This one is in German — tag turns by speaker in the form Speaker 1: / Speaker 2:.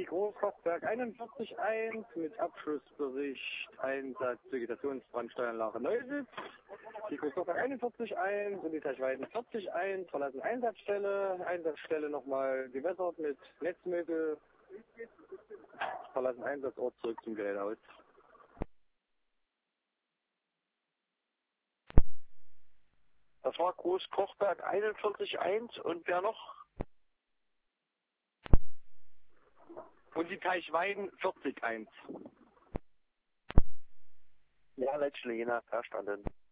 Speaker 1: die Großkochberg 41.1 mit Abschlussbericht Einsatz Vegetationsbrandsteueranlage Neusitz. Die Großkochberg 41.1 und die Teichweiden 40.1 verlassen Einsatzstelle. Einsatzstelle nochmal gewässert mit Netzmittel. Verlassen Einsatzort zurück zum Gerätehaus.
Speaker 2: Das war Großkochberg 41.1 und wer noch?
Speaker 1: Und die Teichweiden 40.1.
Speaker 2: Ja, letztlich, verstanden.